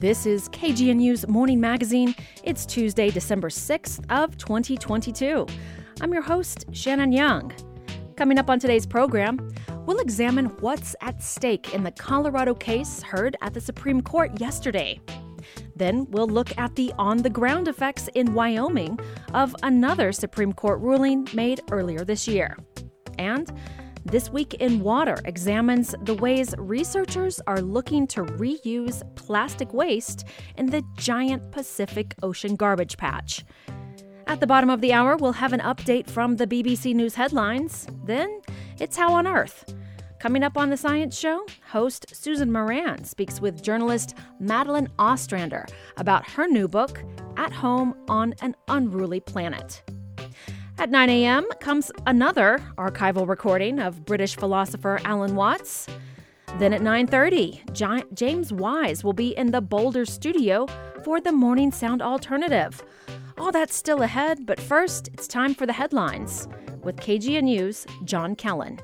This is KGNU's Morning Magazine. It's Tuesday, December 6th of 2022. I'm your host, Shannon Young. Coming up on today's program, we'll examine what's at stake in the Colorado case heard at the Supreme Court yesterday. Then we'll look at the on-the-ground effects in Wyoming of another Supreme Court ruling made earlier this year. And This Week in Water examines the ways researchers are looking to reuse plastic waste in the giant Pacific Ocean garbage patch. At the bottom of the hour, we'll have an update from the BBC News headlines. Then, it's How on Earth. Coming up on The Science Show, host Susan Moran speaks with journalist Madeline Ostrander about her new book, At Home on an Unruly Planet. At 9 a.m. comes another archival recording of British philosopher Alan Watts. Then at 9:30, James Wise will be in the Boulder studio for the Morning Sound Alternative. All that's still ahead, but first, it's time for the headlines with KGNU's John Kellen.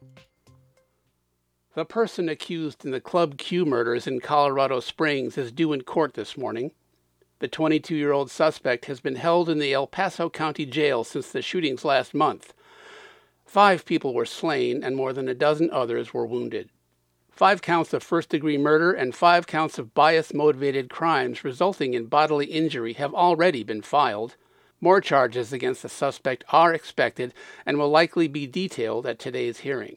The person accused in the Club Q murders in Colorado Springs is due in court this morning. The 22-year-old suspect has been held in the El Paso County Jail since the shootings last month. 5 people were slain and more than a dozen others were wounded. 5 counts of first-degree murder and 5 counts of bias-motivated crimes resulting in bodily injury have already been filed. More charges against the suspect are expected and will likely be detailed at today's hearing.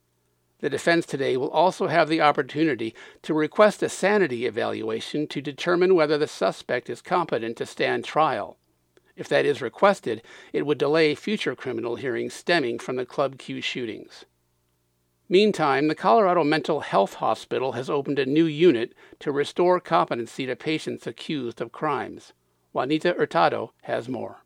The defense today will also have the opportunity to request a sanity evaluation to determine whether the suspect is competent to stand trial. If that is requested, it would delay future criminal hearings stemming from the Club Q shootings. Meantime, the Colorado Mental Health Hospital has opened a new unit to restore competency to patients accused of crimes. Juanita Hurtado has more.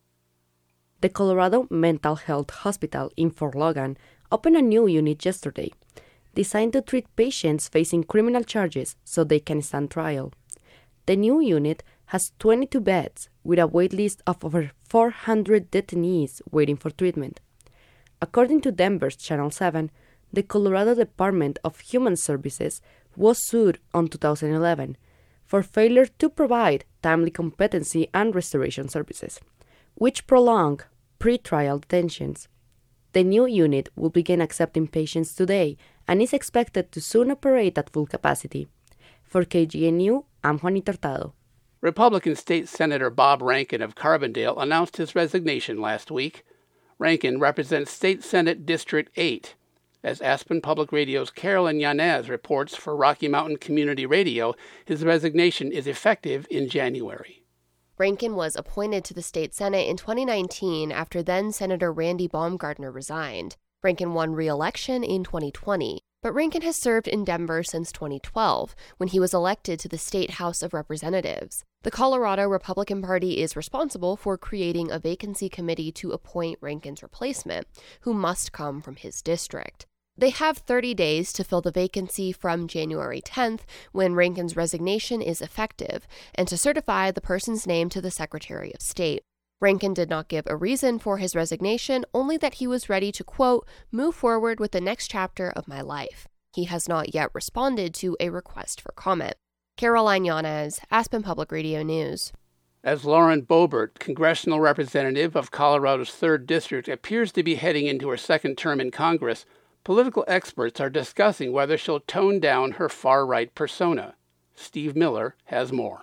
The Colorado Mental Health Hospital in Fort Logan opened a new unit yesterday, designed to treat patients facing criminal charges so they can stand trial. The new unit has 22 beds with a wait list of over 400 detainees waiting for treatment. According to Denver's Channel 7, the Colorado Department of Human Services was sued in 2011 for failure to provide timely competency and restoration services, which prolong pre-trial detentions. The new unit will begin accepting patients today and is expected to soon operate at full capacity. For KGNU, I'm Juanita Hurtado. Republican State Senator Bob Rankin of Carbondale announced his resignation last week. Rankin represents State Senate District 8. As Aspen Public Radio's Carolyn Yanez reports for Rocky Mountain Community Radio, his resignation is effective in January. Rankin was appointed to the state Senate in 2019 after then-Senator Randy Baumgardner resigned. Rankin won re-election in 2020, but Rankin has served in Denver since 2012, when he was elected to the State House of Representatives. The Colorado Republican Party is responsible for creating a vacancy committee to appoint Rankin's replacement, who must come from his district. They have 30 days to fill the vacancy from January 10th, when Rankin's resignation is effective, and to certify the person's name to the Secretary of State. Rankin did not give a reason for his resignation, only that he was ready to, quote, move forward with the next chapter of my life. He has not yet responded to a request for comment. Caroline Yanez, Aspen Public Radio News. As Lauren Boebert, congressional representative of Colorado's 3rd District, appears to be heading into her second term in Congress, political experts are discussing whether she'll tone down her far-right persona. Steve Miller has more.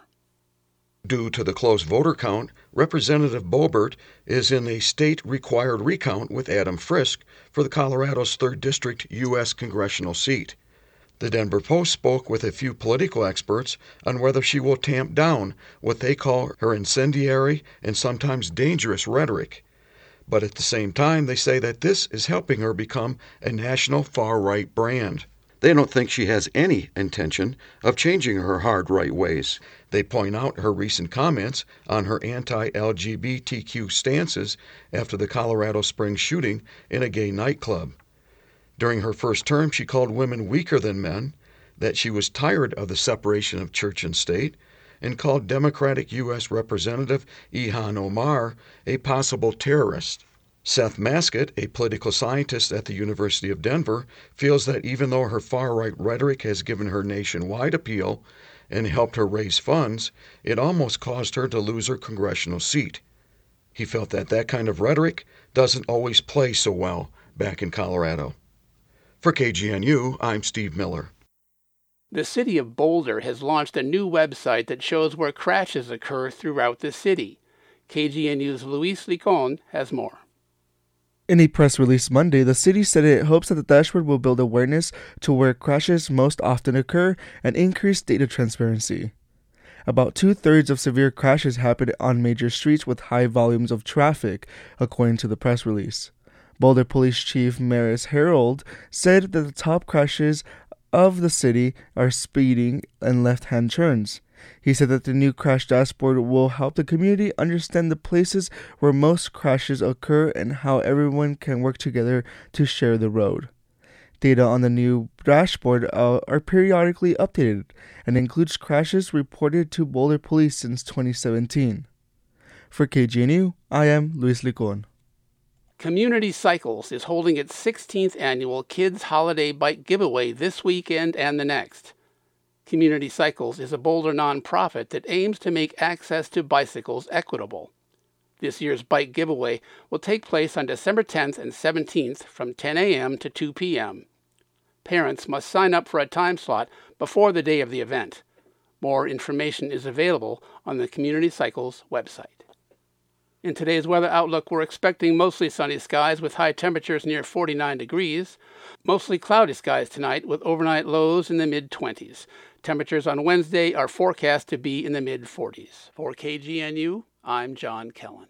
Due to the close voter count, Representative Boebert is in a state-required recount with Adam Frisk for the Colorado's 3rd District U.S. congressional seat. The Denver Post spoke with a few political experts on whether she will tamp down what they call her incendiary and sometimes dangerous rhetoric. But at the same time, they say that this is helping her become a national far-right brand. They don't think she has any intention of changing her hard right ways. They point out her recent comments on her anti-LGBTQ stances after the Colorado Springs shooting in a gay nightclub. During her first term, she called women weaker than men, that she was tired of the separation of church and state, and called Democratic U.S. Representative Ilhan Omar a possible terrorist. Seth Maskett, a political scientist at the University of Denver, feels that even though her far-right rhetoric has given her nationwide appeal, and helped her raise funds, it almost caused her to lose her congressional seat. He felt that kind of rhetoric doesn't always play so well back in Colorado. For KGNU, I'm Steve Miller. The city of Boulder has launched a new website that shows where crashes occur throughout the city. KGNU's Luis Licon has more. In a press release Monday, the city said it hopes that the dashboard will build awareness to where crashes most often occur and increase data transparency. About 2/3 of severe crashes happen on major streets with high volumes of traffic, according to the press release. Boulder Police Chief Maris Harold said that the top crashes of the city are speeding and left-hand turns. He said that the new crash dashboard will help the community understand the places where most crashes occur and how everyone can work together to share the road. Data on the new dashboard are periodically updated and includes crashes reported to Boulder Police since 2017. For KGNU, I am Luis Licon. Community Cycles is holding its 16th annual Kids Holiday Bike Giveaway this weekend and the next. Community Cycles is a Boulder nonprofit that aims to make access to bicycles equitable. This year's bike giveaway will take place on December 10th and 17th from 10 a.m. to 2 p.m. Parents must sign up for a time slot before the day of the event. More information is available on the Community Cycles website. In today's weather outlook, we're expecting mostly sunny skies with high temperatures near 49 degrees. Mostly cloudy skies tonight with overnight lows in the mid-20s. Temperatures on Wednesday are forecast to be in the mid-40s. For KGNU, I'm John Kellen.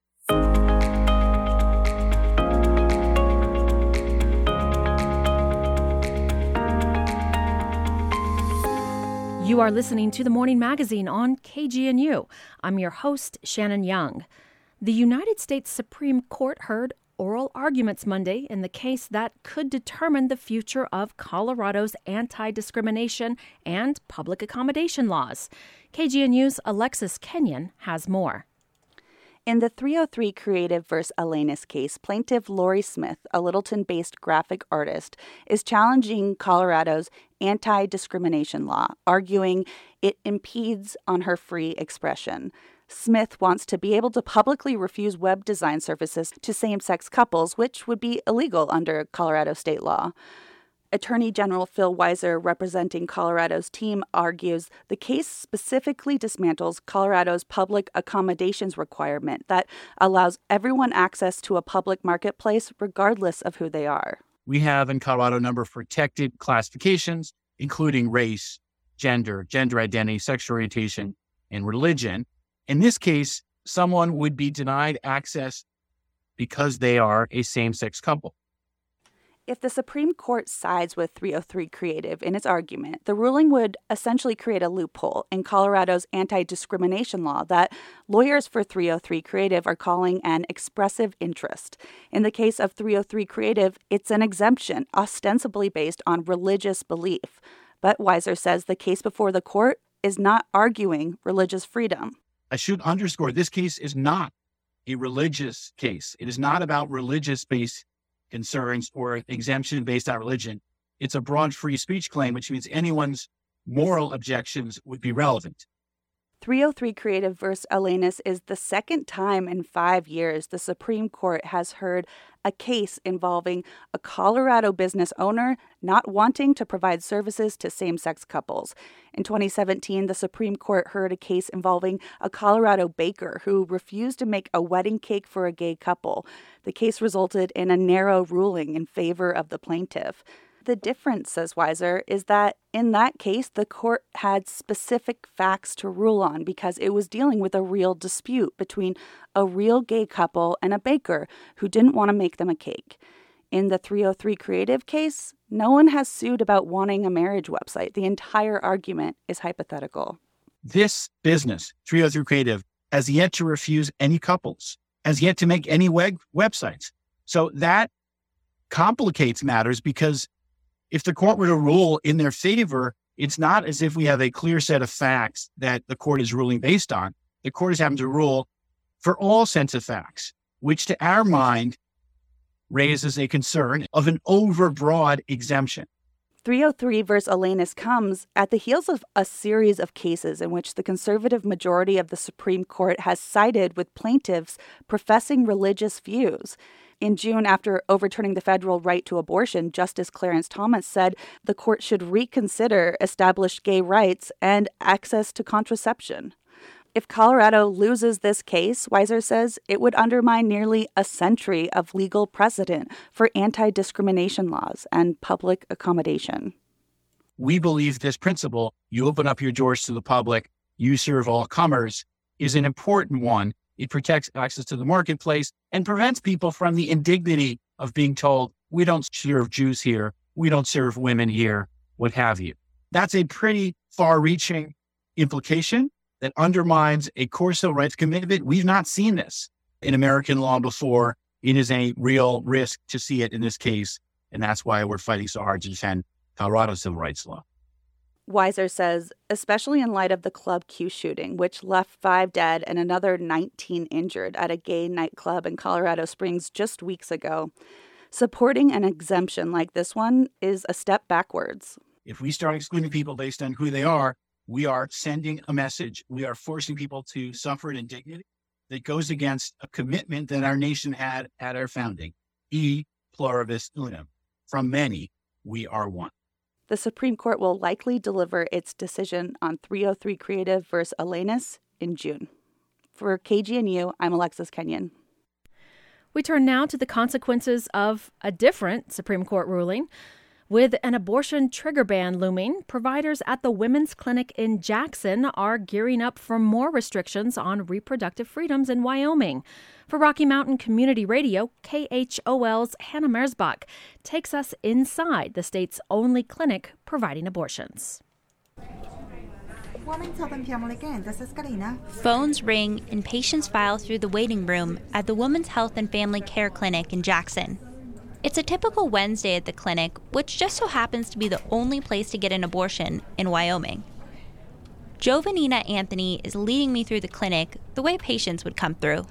You are listening to The Morning Magazine on KGNU. I'm your host, Shannon Young. The United States Supreme Court heard oral arguments Monday in the case that could determine the future of Colorado's anti-discrimination and public accommodation laws. KGNU's Alexis Kenyon has more. In the 303 Creative v. Elenis case, plaintiff Lori Smith, a Littleton-based graphic artist, is challenging Colorado's anti-discrimination law, arguing it impedes on her free expression. Smith wants to be able to publicly refuse web design services to same-sex couples, which would be illegal under Colorado state law. Attorney General Phil Weiser, representing Colorado's team, argues the case specifically dismantles Colorado's public accommodations requirement that allows everyone access to a public marketplace regardless of who they are. We have in Colorado a number of protected classifications, including race, gender identity, sexual orientation, and religion. In this case, someone would be denied access because they are a same-sex couple. If the Supreme Court sides with 303 Creative in its argument, the ruling would essentially create a loophole in Colorado's anti-discrimination law that lawyers for 303 Creative are calling an expressive interest. In the case of 303 Creative, it's an exemption ostensibly based on religious belief. But Weiser says the case before the court is not arguing religious freedom. I should underscore, this case is not a religious case. It is not about religious-based concerns or exemption based on religion. It's a broad free speech claim, which means anyone's moral objections would be relevant. 303 Creative v. Elenis is the second time in 5 years the Supreme Court has heard a case involving a Colorado business owner not wanting to provide services to same-sex couples. In 2017, the Supreme Court heard a case involving a Colorado baker who refused to make a wedding cake for a gay couple. The case resulted in a narrow ruling in favor of the plaintiff. The difference, says Weiser, is that in that case, the court had specific facts to rule on because it was dealing with a real dispute between a real gay couple and a baker who didn't want to make them a cake. In the 303 Creative case, no one has sued about wanting a marriage website. The entire argument is hypothetical. This business, 303 Creative, has yet to refuse any couples, has yet to make any websites. So that complicates matters because if the court were to rule in their favor, it's not as if we have a clear set of facts that the court is ruling based on. The court is having to rule for all sets of facts, which to our mind raises a concern of an overbroad exemption. 303 versus Elenis comes at the heels of a series of cases in which the conservative majority of the Supreme Court has sided with plaintiffs professing religious views. In June, after overturning the federal right to abortion, Justice Clarence Thomas said the court should reconsider established gay rights and access to contraception. If Colorado loses this case, Weiser says it would undermine nearly a century of legal precedent for anti-discrimination laws and public accommodation. We believe this principle, you open up your doors to the public, you serve all comers, is an important one. It protects access to the marketplace and prevents people from the indignity of being told, we don't serve Jews here, we don't serve women here, what have you. That's a pretty far-reaching implication that undermines a core civil rights commitment. We've not seen this in American law before. It is a real risk to see it in this case, and that's why we're fighting so hard to defend Colorado civil rights law. Weiser says, especially in light of the Club Q shooting, which left 5 dead and another 19 injured at a gay nightclub in Colorado Springs just weeks ago, supporting an exemption like this one is a step backwards. If we start excluding people based on who they are, we are sending a message. We are forcing people to suffer an indignity that goes against a commitment that our nation had at our founding. E pluribus unum. From many, we are one. The Supreme Court will likely deliver its decision on 303 Creative versus Elenis in June. For KGNU, I'm Alexis Kenyon. We turn now to the consequences of a different Supreme Court ruling. With an abortion trigger ban looming, providers at the Women's Clinic in Jackson are gearing up for more restrictions on reproductive freedoms in Wyoming. For Rocky Mountain Community Radio, KHOL's Hannah Merzbach takes us inside the state's only clinic providing abortions. This is Karina. Phones ring and patients file through the waiting room at the Women's Health and Family Care Clinic in Jackson. It's a typical Wednesday at the clinic, which just so happens to be the only place to get an abortion in Wyoming. Jovanina Anthony is leading me through the clinic the way patients would come through.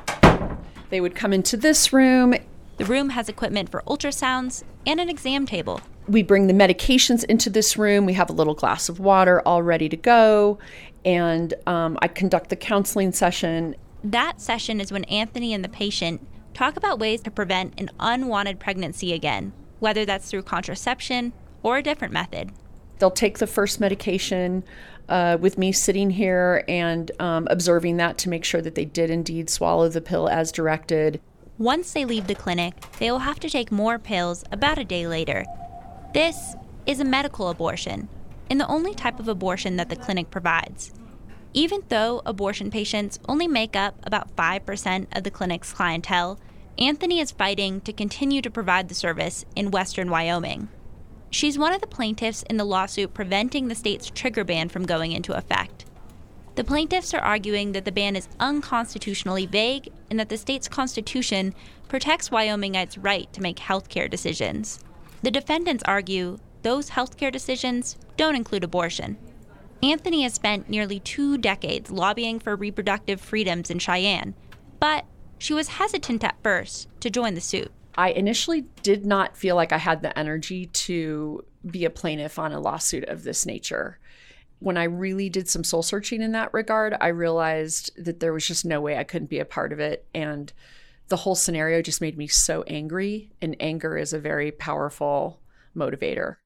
They would come into this room. The room has equipment for ultrasounds and an exam table. We bring the medications into this room. We have a little glass of water all ready to go. And I conduct the counseling session. That session is when Anthony and the patient talk about ways to prevent an unwanted pregnancy again, whether that's through contraception or a different method. They'll take the first medication with me sitting here and observing that to make sure that they did indeed swallow the pill as directed. Once they leave the clinic, they will have to take more pills about a day later. This is a medical abortion, and the only type of abortion that the clinic provides. Even though abortion patients only make up about 5% of the clinic's clientele, Anthony is fighting to continue to provide the service in western Wyoming. She's one of the plaintiffs in the lawsuit preventing the state's trigger ban from going into effect. The plaintiffs are arguing that the ban is unconstitutionally vague and that the state's constitution protects Wyomingites' right to make healthcare decisions. The defendants argue those healthcare decisions don't include abortion. Anthony has spent nearly 2 decades lobbying for reproductive freedoms in Cheyenne, but she was hesitant at first to join the suit. I initially did not feel like I had the energy to be a plaintiff on a lawsuit of this nature. When I really did some soul searching in that regard, I realized that there was just no way I couldn't be a part of it. And the whole scenario just made me so angry, and anger is a very powerful motivator.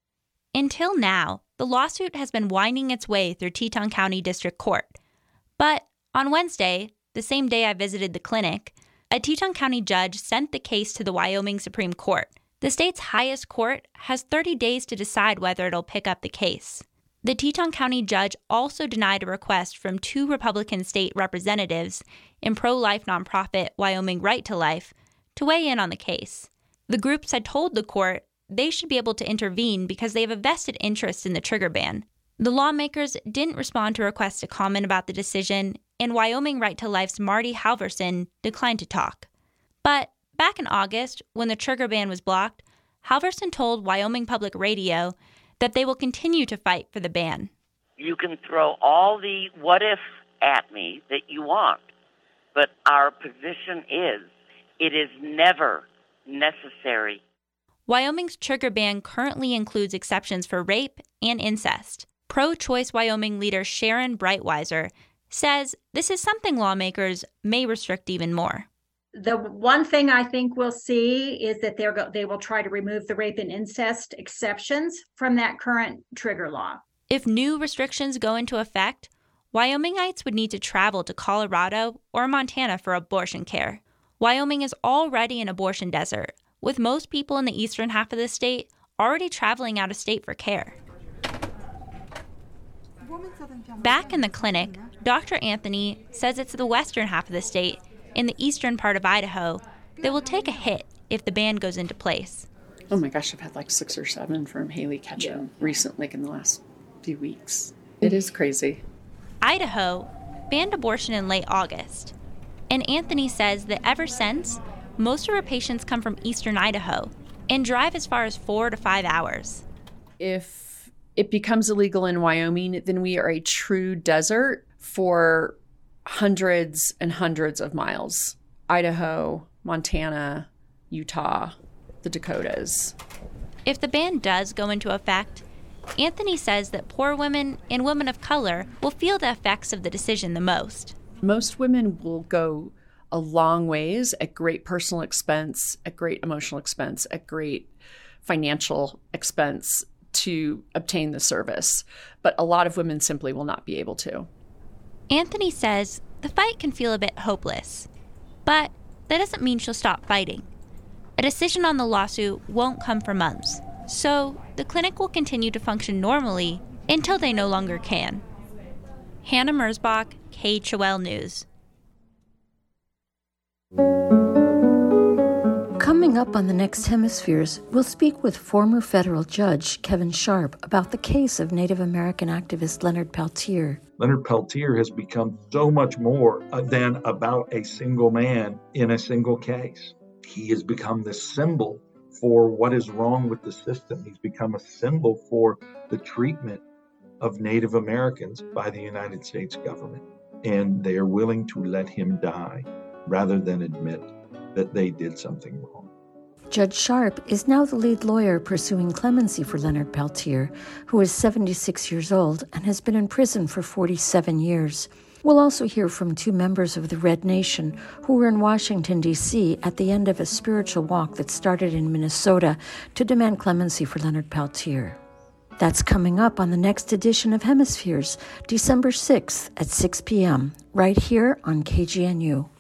Until now, the lawsuit has been winding its way through Teton County District Court. But on Wednesday, the same day I visited the clinic, a Teton County judge sent the case to the Wyoming Supreme Court. The state's highest court has 30 days to decide whether it'll pick up the case. The Teton County judge also denied a request from 2 Republican state representatives in pro-life nonprofit Wyoming Right to Life to weigh in on the case. The groups had told the court they should be able to intervene because they have a vested interest in the trigger ban. The lawmakers didn't respond to requests to comment about the decision, and Wyoming Right to Life's Marty Halverson declined to talk. But back in August, when the trigger ban was blocked, Halverson told Wyoming Public Radio that they will continue to fight for the ban. You can throw all the what if at me that you want, but our position is it is never necessary. Wyoming's trigger ban currently includes exceptions for rape and incest. Pro-choice Wyoming leader Sharon Breitweiser says this is something lawmakers may restrict even more. The one thing I think we'll see is that they will try to remove the rape and incest exceptions from that current trigger law. If new restrictions go into effect, Wyomingites would need to travel to Colorado or Montana for abortion care. Wyoming is already an abortion desert, with most people in the eastern half of the state already traveling out of state for care. Back in the clinic, Dr. Anthony says it's the western half of the state, in the eastern part of Idaho, that will take a hit if the ban goes into place. Oh my gosh, I've had like 6 or 7 from Haley Ketchum recently, like in the last few weeks. It is crazy. Idaho banned abortion in late August, and Anthony says that ever since, most of her patients come from eastern Idaho and drive as far as 4 to 5 hours. If it becomes illegal in Wyoming, then we are a true desert for hundreds and hundreds of miles. Idaho, Montana, Utah, the Dakotas. If the ban does go into effect, Anthony says that poor women and women of color will feel the effects of the decision the most. Most women will go a long ways at great personal expense, at great emotional expense, at great financial expense to obtain the service. But a lot of women simply will not be able to. Anthony says the fight can feel a bit hopeless, but that doesn't mean she'll stop fighting. A decision on the lawsuit won't come for months, so the clinic will continue to function normally until they no longer can. Hannah Merzbach, KHOL News. Coming up on the next Hemispheres, we'll speak with former federal judge Kevin Sharp about the case of Native American activist Leonard Peltier. Leonard Peltier has become so much more than about a single man in a single case. He has become the symbol for what is wrong with the system. He's become a symbol for the treatment of Native Americans by the United States government. And they are willing to let him die rather than admit that they did something wrong. Judge Sharp is now the lead lawyer pursuing clemency for Leonard Peltier, who is 76 years old and has been in prison for 47 years. We'll also hear from 2 members of the Red Nation who were in Washington, D.C. at the end of a spiritual walk that started in Minnesota to demand clemency for Leonard Peltier. That's coming up on the next edition of Hemispheres, December 6th at 6 p.m., right here on KGNU.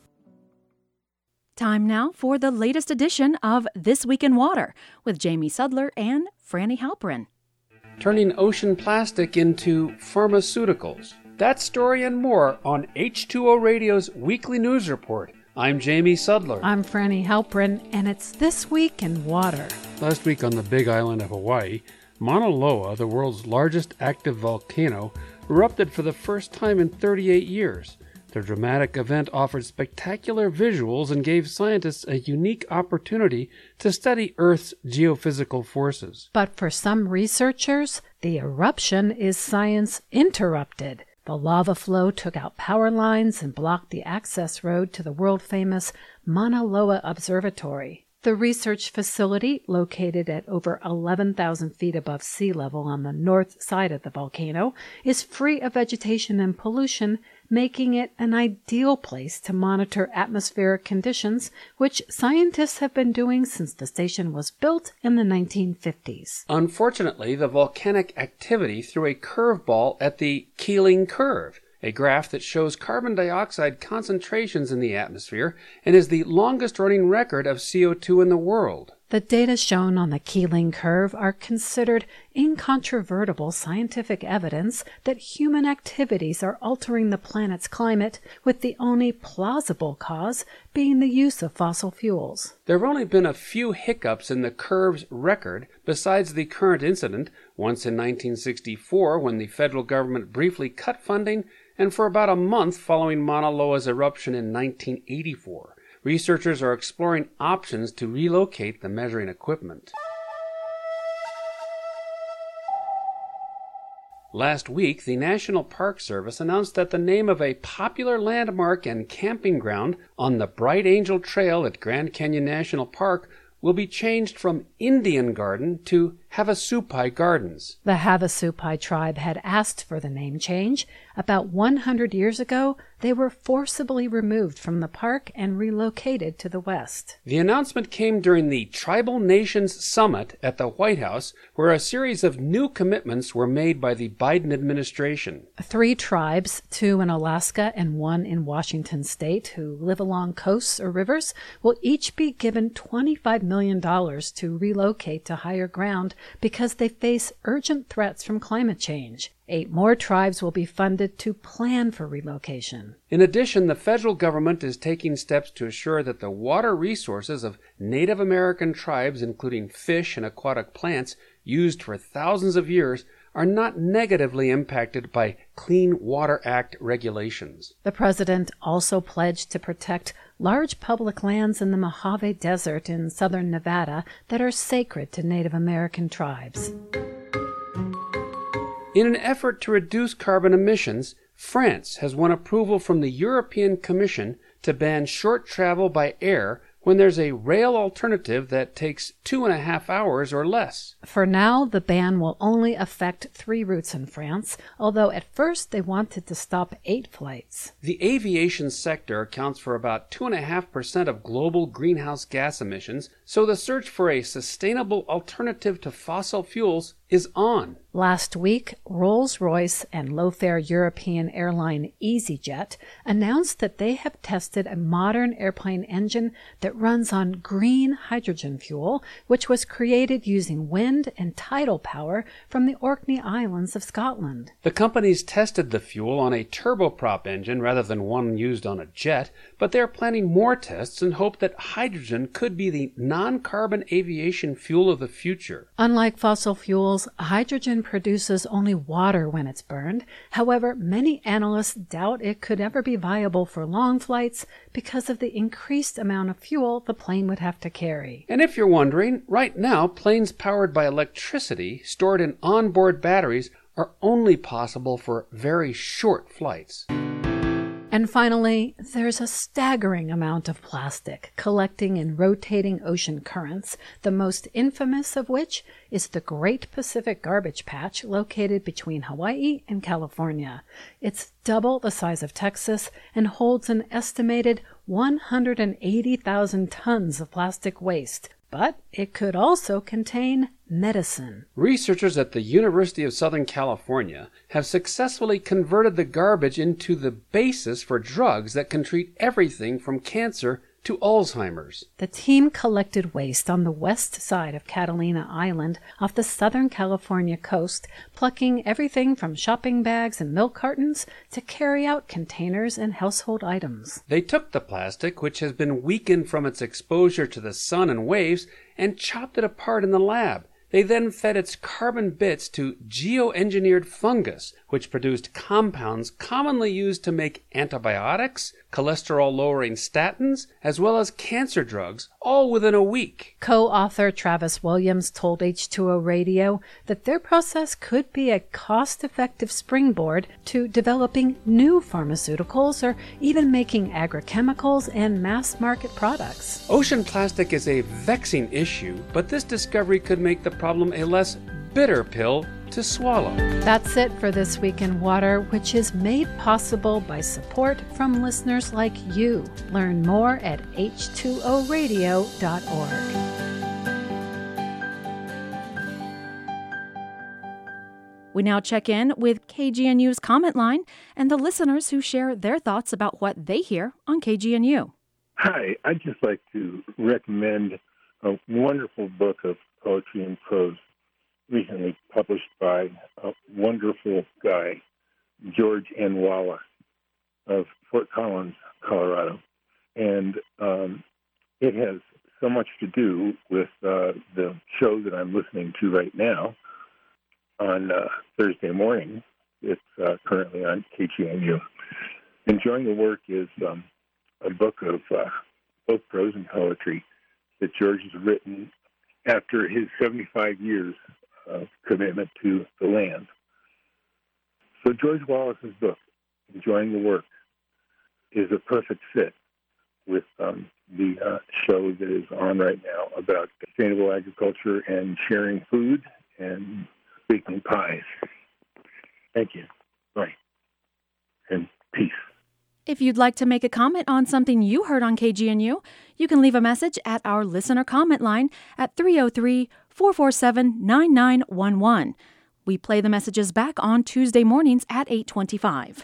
Time now for the latest edition of This Week in Water with Jamie Sudler and Franny Halperin. Turning ocean plastic into pharmaceuticals. That story and more on H2O Radio's weekly news report. I'm Jamie Sudler. I'm Franny Halperin, and it's This Week in Water. Last week on the big island of Hawaii, Mauna Loa, the world's largest active volcano, erupted for the first time in 38 years. The dramatic event offered spectacular visuals and gave scientists a unique opportunity to study Earth's geophysical forces. But for some researchers, the eruption is science interrupted. The lava flow took out power lines and blocked the access road to the world-famous Mauna Loa Observatory. The research facility, located at over 11,000 feet above sea level on the north side of the volcano, is free of vegetation and pollution, making it an ideal place to monitor atmospheric conditions, which scientists have been doing since the station was built in the 1950s. Unfortunately, the volcanic activity threw a curveball at the Keeling Curve, a graph that shows carbon dioxide concentrations in the atmosphere and is the longest-running record of CO2 in the world. The data shown on the Keeling Curve are considered incontrovertible scientific evidence that human activities are altering the planet's climate, with the only plausible cause being the use of fossil fuels. There have only been a few hiccups in the curve's record besides the current incident, once in 1964 when the federal government briefly cut funding, and for about a month following Mauna Loa's eruption in 1984. Researchers are exploring options to relocate the measuring equipment. Last week, the National Park Service announced that the name of a popular landmark and camping ground on the Bright Angel Trail at Grand Canyon National Park will be changed from Indian Garden to Havasupai Gardens. The Havasupai tribe had asked for the name change. About 100 years ago, they were forcibly removed from the park and relocated to the west. The announcement came during the Tribal Nations Summit at the White House, where a series of new commitments were made by the Biden administration. 3 tribes, 2 in Alaska and 1 in Washington state, who live along coasts or rivers, will each be given $25 million to relocate to higher ground because they face urgent threats from climate change. 8 more tribes will be funded to plan for relocation. In addition, the federal government is taking steps to assure that the water resources of Native American tribes, including fish and aquatic plants used for thousands of years, are not negatively impacted by Clean Water Act regulations. The president also pledged to protect large public lands in the Mojave Desert in southern Nevada that are sacred to Native American tribes. In an effort to reduce carbon emissions, France has won approval from the European Commission to ban short travel by air when there's a rail alternative that takes 2.5 hours or less. For now, the ban will only affect 3 routes in France, although at first they wanted to stop 8 flights. The aviation sector accounts for about 2.5% of global greenhouse gas emissions, so the search for a sustainable alternative to fossil fuels is on. Last week, Rolls-Royce and low-fare European airline EasyJet announced that they have tested a modern airplane engine that runs on green hydrogen fuel, which was created using wind and tidal power from the Orkney Islands of Scotland. The companies tested the fuel on a turboprop engine rather than one used on a jet, but they are planning more tests and hope that hydrogen could be the non-carbon aviation fuel of the future. Unlike fossil fuels, hydrogen produces only water when it's burned. However, many analysts doubt it could ever be viable for long flights because of the increased amount of fuel the plane would have to carry. And if you're wondering, right now, planes powered by electricity stored in onboard batteries are only possible for very short flights. And finally, there's a staggering amount of plastic collecting in rotating ocean currents, the most infamous of which is the Great Pacific Garbage Patch located between Hawaii and California. It's double the size of Texas and holds an estimated 180,000 tons of plastic waste. But it could also contain medicine. Researchers at the University of Southern California have successfully converted the garbage into the basis for drugs that can treat everything from cancer to Alzheimer's. The team collected waste on the west side of Catalina Island off the Southern California coast, plucking everything from shopping bags and milk cartons to carry-out containers and household items. They took the plastic, which has been weakened from its exposure to the sun and waves, and chopped it apart in the lab. They then fed its carbon bits to geoengineered fungus, which produced compounds commonly used to make antibiotics, cholesterol-lowering statins, as well as cancer drugs, all within a week. Co-author Travis Williams told H2O Radio that their process could be a cost-effective springboard to developing new pharmaceuticals or even making agrochemicals and mass-market products. Ocean plastic is a vexing issue, but this discovery could make the problem a less bitter pill to swallow. That's it for This Week in Water, which is made possible by support from listeners like you. Learn more at h2oradio.org. We now check in with KGNU's comment line and the listeners who share their thoughts about what they hear on KGNU. Hi, I'd just like to recommend a wonderful book of poetry and prose recently published by a wonderful guy, George N. Wallace of Fort Collins, Colorado. And it has so much to do with the show that I'm listening to right now on Thursday morning. It's currently on KGNU. Enjoying the Work is a book of both prose and poetry that George has written after his 75 years of commitment to the land. So George Wallace's book, Enjoying the Work, is a perfect fit with the show that is on right now about sustainable agriculture and sharing food and baking pies. Thank you. Bye. And peace. If you'd like to make a comment on something you heard on KGNU, you can leave a message at our listener comment line at 303-447-9911. We play the messages back on Tuesday mornings at 8:25.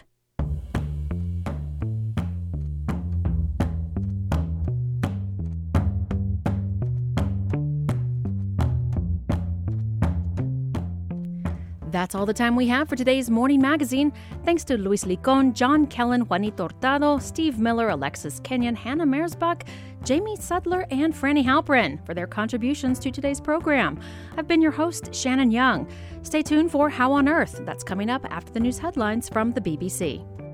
That's all the time we have for today's Morning Magazine. Thanks to Luis Licon, John Kellen, Juanito Hurtado, Steve Miller, Alexis Kenyon, Hannah Meersbach, Jamie Sudler, and Franny Halprin for their contributions to today's program. I've been your host, Shannon Young. Stay tuned for How on Earth. That's coming up after the news headlines from the BBC.